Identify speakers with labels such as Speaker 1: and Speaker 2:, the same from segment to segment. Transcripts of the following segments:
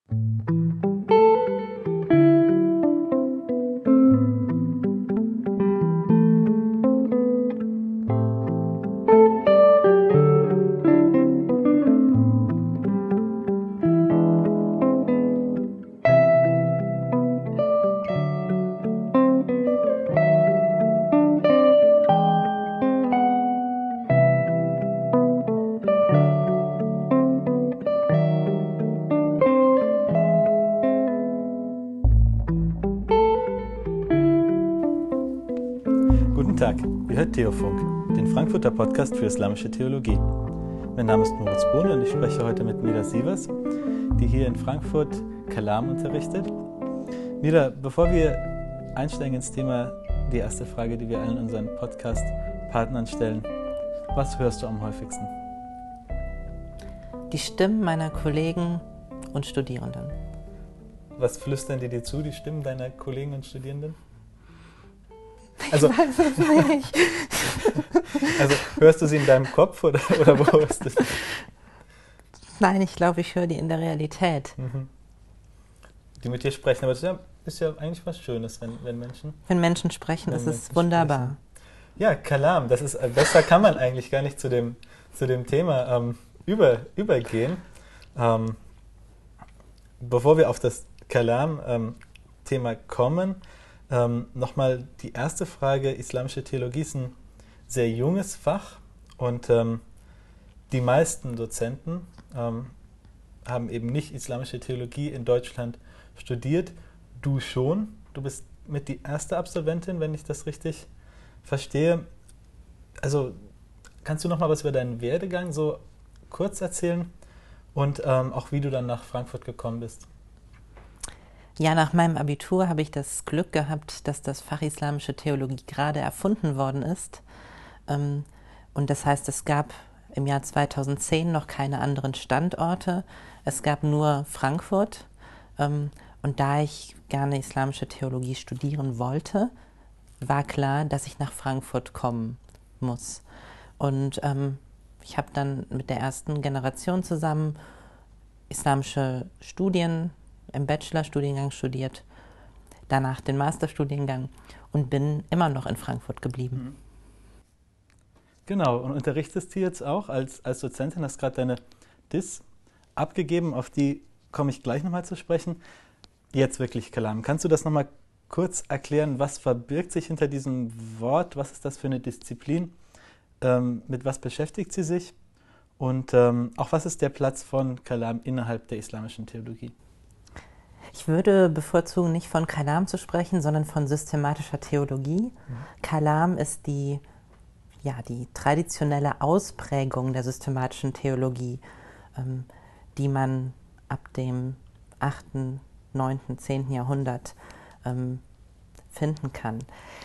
Speaker 1: Guten Tag, ihr hört Theofunk, den Frankfurter Podcast für islamische Theologie. Mein Name ist Moritz Bohne und ich spreche heute mit Mira Sievers, die hier in Frankfurt Kalam unterrichtet. Mira, bevor wir einsteigen ins Thema, die erste Frage, die wir allen unseren Podcast-Partnern stellen: Was hörst du am häufigsten?
Speaker 2: Die Stimmen meiner Kollegen und Studierenden.
Speaker 1: Was flüstern dir zu, die Stimmen deiner Kollegen und Studierenden? Also,
Speaker 2: ich weiß es nicht.
Speaker 1: Also hörst du sie in deinem Kopf oder wo hörst du sie?
Speaker 2: Nein, ich glaube, ich höre die in der Realität.
Speaker 1: Die mit dir sprechen, aber das ist ja eigentlich was Schönes, wenn Menschen...
Speaker 2: Wenn Menschen sprechen, ist es wunderbar.
Speaker 1: Sprechen. Ja, Kalam, das ist, besser kann man eigentlich gar nicht zu dem Thema übergehen. Bevor wir auf das Kalam-Thema kommen, nochmal die erste Frage: Islamische Theologie ist ein sehr junges Fach und die meisten Dozenten haben eben nicht islamische Theologie in Deutschland studiert. Du schon. Du bist mit die erste Absolventin, wenn ich das richtig verstehe. Also kannst du noch mal was über deinen Werdegang so kurz erzählen und auch wie du dann nach Frankfurt gekommen bist?
Speaker 2: Ja, nach meinem Abitur habe ich das Glück gehabt, dass das Fach Islamische Theologie gerade erfunden worden ist. Und das heißt, es gab im Jahr 2010 noch keine anderen Standorte. Es gab nur Frankfurt. Und da ich gerne Islamische Theologie studieren wollte, war klar, dass ich nach Frankfurt kommen muss. Und ich habe dann mit der ersten Generation zusammen islamische Studien im Bachelorstudiengang studiert, danach den Masterstudiengang und bin immer noch in Frankfurt geblieben.
Speaker 1: Genau, und unterrichtest du jetzt auch als Dozentin, hast gerade deine Diss abgegeben, auf die komme ich gleich nochmal zu sprechen. Jetzt wirklich Kalam. Kannst du das nochmal kurz erklären, was verbirgt sich hinter diesem Wort, was ist das für eine Disziplin, mit was beschäftigt sie sich und auch was ist der Platz von Kalam innerhalb der islamischen Theologie?
Speaker 2: Ich würde bevorzugen, nicht von Kalam zu sprechen, sondern von systematischer Theologie. Kalam ist die traditionelle Ausprägung der systematischen Theologie, die man ab dem 8., 9., 10. Jahrhundert finden kann.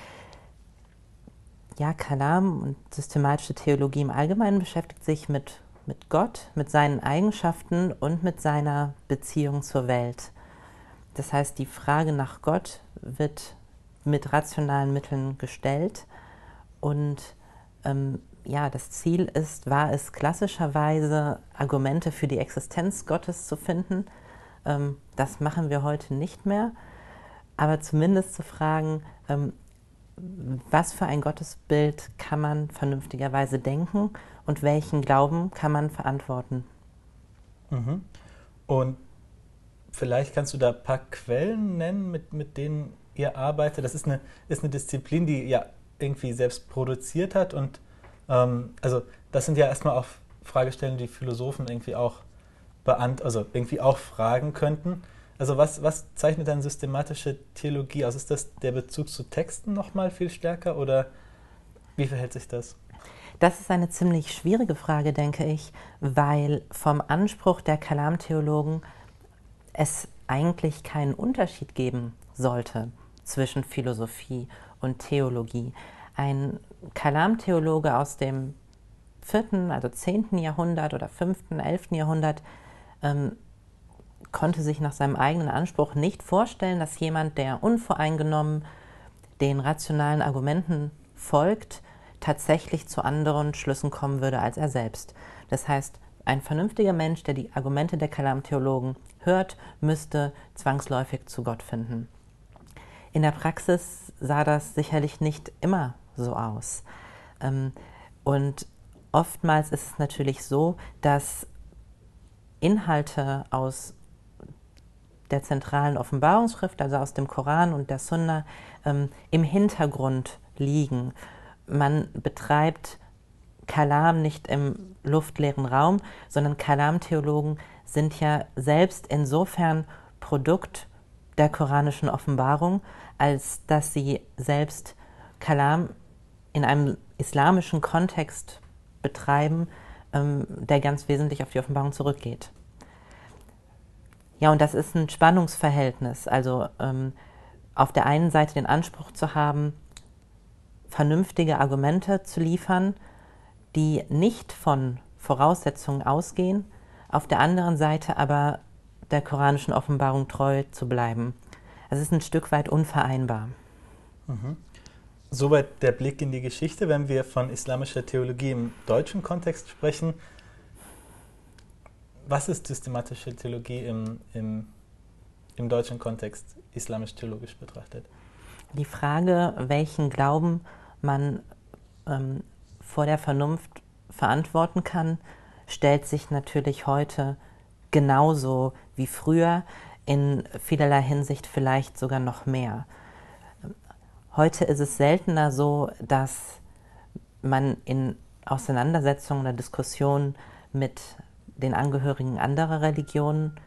Speaker 2: Ja, Kalam und systematische Theologie im Allgemeinen beschäftigt sich mit Gott, mit seinen Eigenschaften und mit seiner Beziehung zur Welt. Das heißt, die Frage nach Gott wird mit rationalen Mitteln gestellt und das Ziel war es klassischerweise, Argumente für die Existenz Gottes zu finden. Das machen wir heute nicht mehr, aber zumindest zu fragen, was für ein Gottesbild kann man vernünftigerweise denken und welchen Glauben kann man verantworten.
Speaker 1: Und vielleicht kannst du da ein paar Quellen nennen, mit denen ihr arbeitet. Das ist eine Disziplin, die ja irgendwie selbst produziert hat und also das sind ja erstmal auch Fragestellungen, die Philosophen irgendwie auch fragen könnten. Also was zeichnet dann systematische Theologie aus? Ist das der Bezug zu Texten nochmal viel stärker oder wie verhält sich das?
Speaker 2: Das ist eine ziemlich schwierige Frage, denke ich, weil vom Anspruch der Kalam-Theologen es eigentlich keinen Unterschied geben sollte zwischen Philosophie und Theologie. Ein Kalam-Theologe aus dem 4., also 10. Jahrhundert oder 5., 11. Jahrhundert konnte sich nach seinem eigenen Anspruch nicht vorstellen, dass jemand, der unvoreingenommen den rationalen Argumenten folgt, tatsächlich zu anderen Schlüssen kommen würde als er selbst. Das heißt, ein vernünftiger Mensch, der die Argumente der Kalam-Theologen hört, müsste zwangsläufig zu Gott finden. In der Praxis sah das sicherlich nicht immer so aus. Und oftmals ist es natürlich so, dass Inhalte aus der zentralen Offenbarungsschrift, also aus dem Koran und der Sunna, im Hintergrund liegen. Man betreibt Kalam nicht im luftleeren Raum, sondern Kalam-Theologen sind ja selbst insofern Produkt der koranischen Offenbarung, als dass sie selbst Kalam in einem islamischen Kontext betreiben, der ganz wesentlich auf die Offenbarung zurückgeht. Ja, und das ist ein Spannungsverhältnis, also auf der einen Seite den Anspruch zu haben, vernünftige Argumente zu liefern, die nicht von Voraussetzungen ausgehen, auf der anderen Seite aber der koranischen Offenbarung treu zu bleiben. Es ist ein Stück weit unvereinbar.
Speaker 1: Mhm. Soweit der Blick in die Geschichte. Wenn wir von islamischer Theologie im deutschen Kontext sprechen, was ist systematische Theologie im deutschen Kontext islamisch-theologisch betrachtet?
Speaker 2: Die Frage, welchen Glauben man vor der Vernunft verantworten kann, stellt sich natürlich heute genauso wie früher, in vielerlei Hinsicht vielleicht sogar noch mehr. Heute ist es seltener so, dass man in Auseinandersetzungen oder Diskussionen mit den Angehörigen anderer Religionen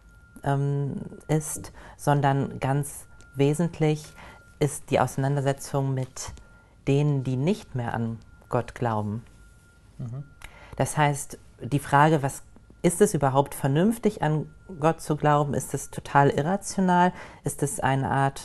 Speaker 2: ist, sondern ganz wesentlich ist die Auseinandersetzung mit denen, die nicht mehr an Gott glauben. Mhm. Das heißt, die Frage, was ist es überhaupt vernünftig, an Gott zu glauben? Ist es total irrational? Ist es eine Art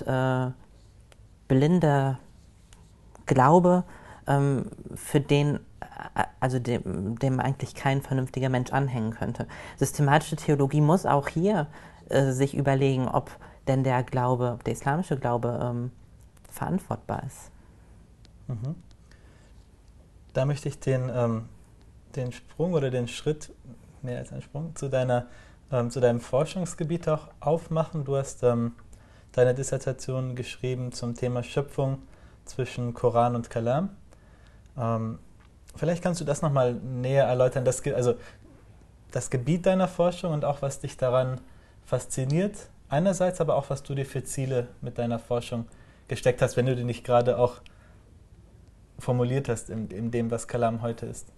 Speaker 2: blinder Glaube, für den, also dem eigentlich kein vernünftiger Mensch anhängen könnte? Systematische Theologie muss auch hier sich überlegen, ob denn der Glaube, ob der islamische Glaube verantwortbar ist.
Speaker 1: Mhm. Da möchte ich den Sprung oder den Schritt, mehr als einen Sprung, zu deinem Forschungsgebiet auch aufmachen. Du hast deine Dissertation geschrieben zum Thema Schöpfung zwischen Koran und Kalam. Vielleicht kannst du das nochmal näher erläutern, also das Gebiet deiner Forschung und auch, was dich daran fasziniert, einerseits, aber auch, was du dir für Ziele mit deiner Forschung gesteckt hast, wenn du die nicht gerade auch formuliert hast in dem, was Kalam heute ist.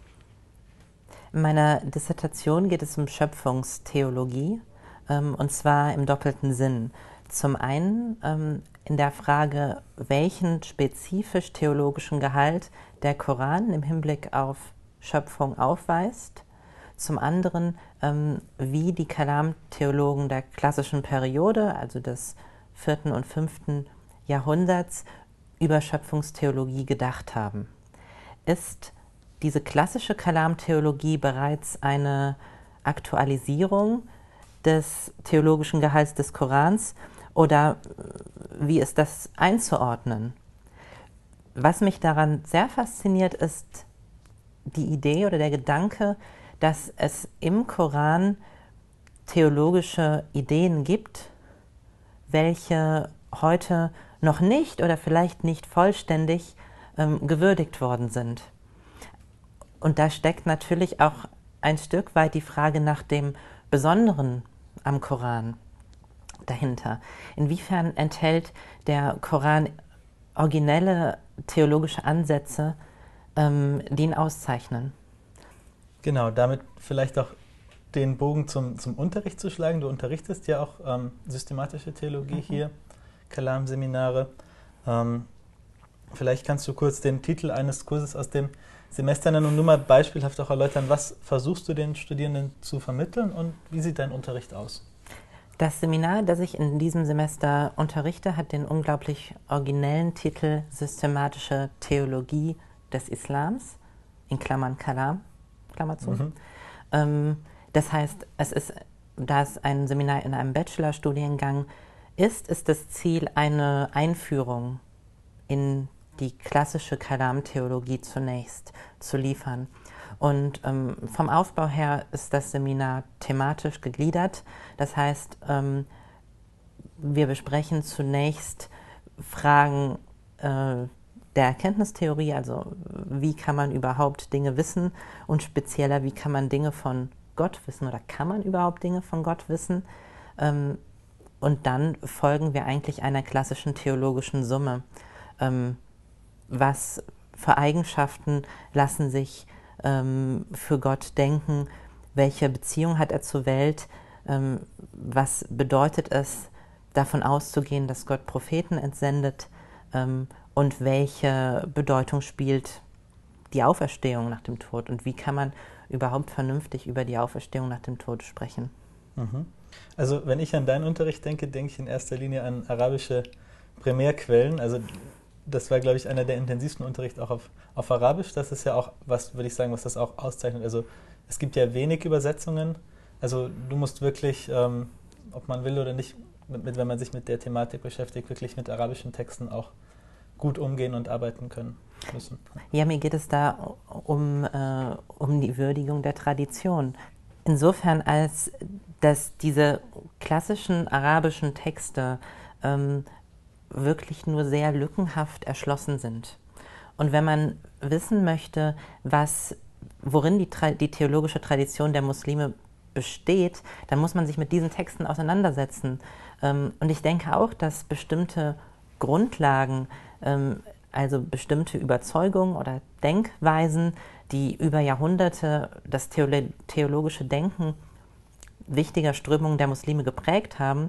Speaker 2: In meiner Dissertation geht es um Schöpfungstheologie, und zwar im doppelten Sinn. Zum einen in der Frage, welchen spezifisch theologischen Gehalt der Koran im Hinblick auf Schöpfung aufweist. Zum anderen, wie die Kalam-Theologen der klassischen Periode, also des 4. und 5. Jahrhunderts, über Schöpfungstheologie gedacht haben. Ist diese klassische Kalam-Theologie bereits eine Aktualisierung des theologischen Gehalts des Korans oder wie ist das einzuordnen? Was mich daran sehr fasziniert, ist die Idee oder der Gedanke, dass es im Koran theologische Ideen gibt, welche heute noch nicht oder vielleicht nicht vollständig gewürdigt worden sind. Und da steckt natürlich auch ein Stück weit die Frage nach dem Besonderen am Koran dahinter. Inwiefern enthält der Koran originelle theologische Ansätze, die ihn auszeichnen?
Speaker 1: Genau, damit vielleicht auch den Bogen zum Unterricht zu schlagen. Du unterrichtest ja auch systematische Theologie hier, Kalam-Seminare. Vielleicht kannst du kurz den Titel eines Kurses aus dem Semester nennen und nur mal beispielhaft auch erläutern, was versuchst du den Studierenden zu vermitteln und wie sieht dein Unterricht aus?
Speaker 2: Das Seminar, das ich in diesem Semester unterrichte, hat den unglaublich originellen Titel Systematische Theologie des Islams, in Klammern Kalam, Klammer zu. Das heißt, da es ein Seminar in einem Bachelorstudiengang ist das Ziel, eine Einführung in die klassische Kalam-Theologie zunächst zu liefern. Und vom Aufbau her ist das Seminar thematisch gegliedert. Das heißt, wir besprechen zunächst Fragen der Erkenntnistheorie, also wie kann man überhaupt Dinge wissen und spezieller, wie kann man Dinge von Gott wissen oder kann man überhaupt Dinge von Gott wissen? Und dann folgen wir eigentlich einer klassischen theologischen Summe. Was für Eigenschaften lassen sich für Gott denken? Welche Beziehung hat er zur Welt? Was bedeutet es, davon auszugehen, dass Gott Propheten entsendet? Und welche Bedeutung spielt die Auferstehung nach dem Tod? Und wie kann man überhaupt vernünftig über die Auferstehung nach dem Tod sprechen?
Speaker 1: Mhm. Also wenn ich an deinen Unterricht denke, denke ich in erster Linie an arabische Primärquellen. Also das war, glaube ich, einer der intensivsten Unterrichte auch auf Arabisch. Das ist ja auch, was würde ich sagen, was das auch auszeichnet. Also es gibt ja wenig Übersetzungen. Also du musst wirklich, ob man will oder nicht, wenn man sich mit der Thematik beschäftigt, wirklich mit arabischen Texten auch gut umgehen und arbeiten können müssen.
Speaker 2: Ja, mir geht es da um die Würdigung der Tradition. Insofern, als dass diese klassischen arabischen Texte wirklich nur sehr lückenhaft erschlossen sind. Und wenn man wissen möchte, worin die theologische Tradition der Muslime besteht, dann muss man sich mit diesen Texten auseinandersetzen. Und ich denke auch, dass bestimmte Grundlagen, also bestimmte Überzeugungen oder Denkweisen, die über Jahrhunderte das theologische Denken wichtiger Strömungen der Muslime geprägt haben,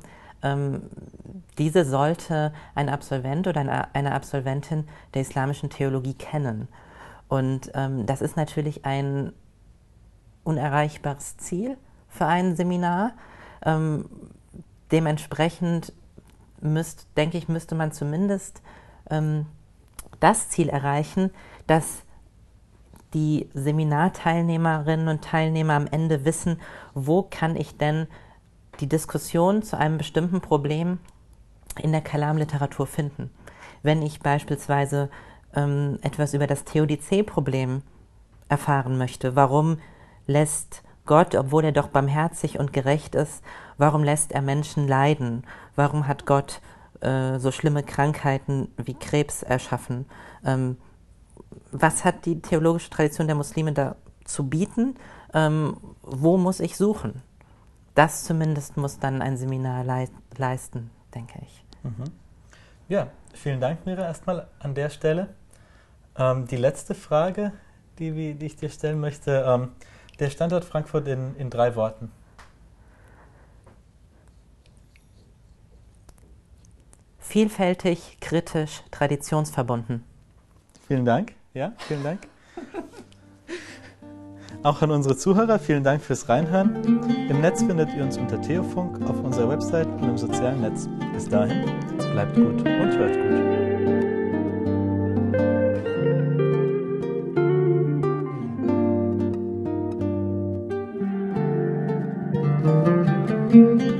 Speaker 2: diese sollte ein Absolvent oder eine Absolventin der islamischen Theologie kennen. Und das ist natürlich ein unerreichbares Ziel für ein Seminar. Dementsprechend denke ich, müsste man zumindest das Ziel erreichen, dass die Seminarteilnehmerinnen und Teilnehmer am Ende wissen, wo kann ich denn die Diskussion zu einem bestimmten Problem in der Kalam-Literatur finden. Wenn ich beispielsweise etwas über das Theodizee-Problem erfahren möchte, warum lässt Gott, obwohl er doch barmherzig und gerecht ist, warum lässt er Menschen leiden? Warum hat Gott so schlimme Krankheiten wie Krebs erschaffen? Was hat die theologische Tradition der Muslime da zu bieten? Wo muss ich suchen? Das zumindest muss dann ein Seminar leisten, denke ich.
Speaker 1: Mhm. Ja, vielen Dank, Mira, erstmal an der Stelle. Die letzte Frage, die ich dir stellen möchte, der Standort Frankfurt in 3 Worten.
Speaker 2: Vielfältig, kritisch, traditionsverbunden.
Speaker 1: Vielen Dank. Ja, vielen Dank. Auch an unsere Zuhörer, vielen Dank fürs Reinhören. Im Netz findet ihr uns unter Theofunk, auf unserer Website und im sozialen Netz. Bis dahin, bleibt gut und hört gut.